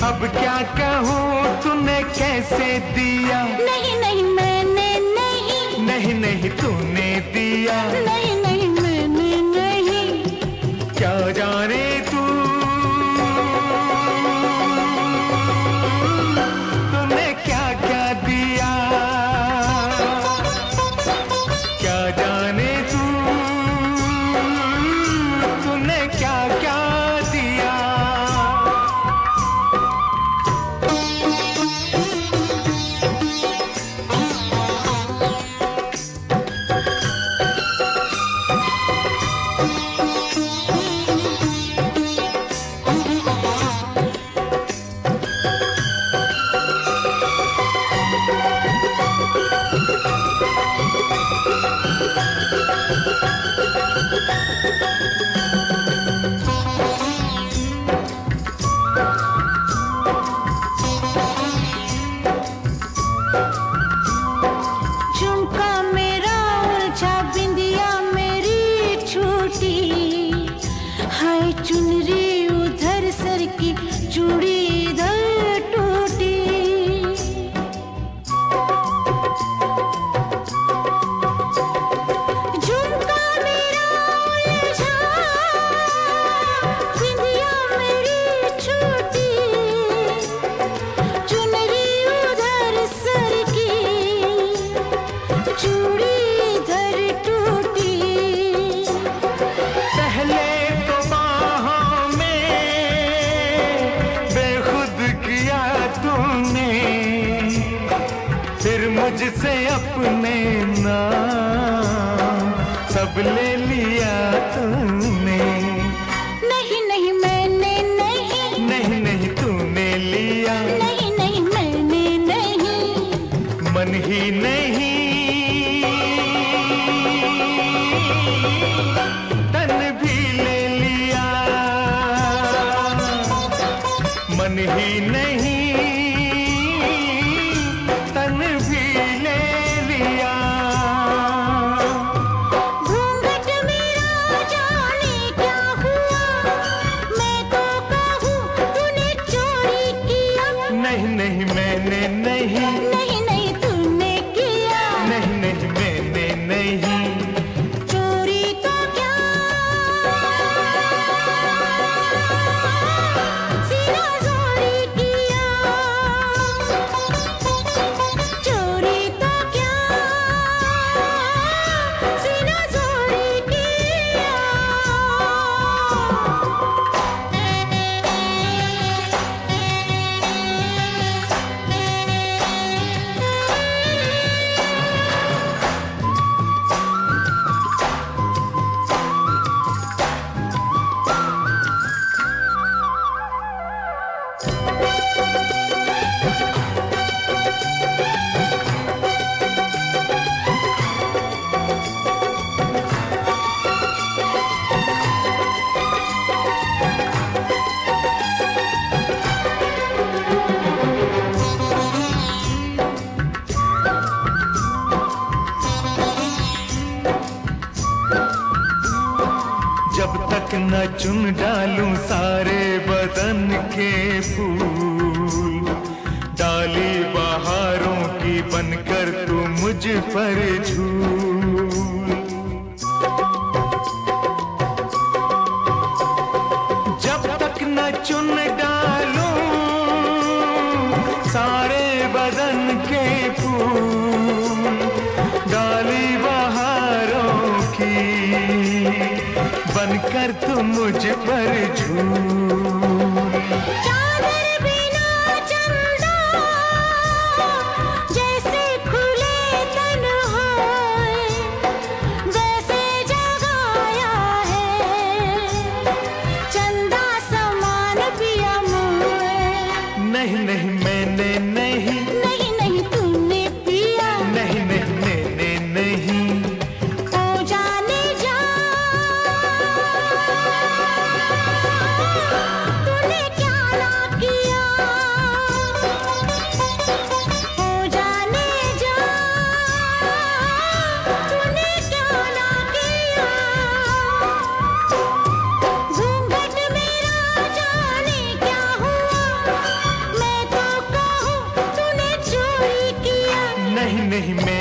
अब क्या कहूँ तूने कैसे दिया, नहीं नहीं मैंने नहीं, नहीं नहीं तूने दिया, नहीं नहीं मैंने नहीं, क्या जाने तू तूने क्या क्या दिया, क्या जाने तू तूने क्या क्या दिया। झुमका मेरा उलझा, बिंदिया मेरी छूटी, हाय चुनरी उधर सर की, चूड़ी इधर टूटी। झुमका मेरा उलझा, बिंदिया मेरी छूटी, चुनरी उधर सर की, चूड़ी इधर टूटी। पहले तो बाहों में बेखुद किया तूने, फिर मुझसे अपने नाम सब ले लिया तूने, नहीं नहीं मैंने नहीं, नहीं नहीं तूने लिया, नहीं नहीं मैंने नहीं, मन ही नहीं तन भी ले लिया, मन ही नहीं तन भी ले लिया। घूंघट मेरा जाने क्या हुआ, मैं तो कहूँ तूने चोरी किया, नहीं नहीं मैंने नहीं, नहीं नहीं तूने किया, नहीं नहीं मैंने नहीं, चोरी तो क्या सीना जोरी किया, चोरी तो क्या सीना जोरी किया। जब तक न चुन डालूं सारे बदन के फूल, डाली बहारों की बनकर तू मुझ पर झूल। जब तक न चुन डालूं सारे बदन के फूल, डाली बहारों की बनकर तू मुझ पर झूल। चादर बिना चंदा जैसे खुले तन होए, वैसे जगाया है चंदा समान पिया मोए। नहीं नहीं मैंने नहीं, नहीं नहीं तूने पिया, नहीं नहीं मैंने नहीं, ओ जाने जा नहीं मैं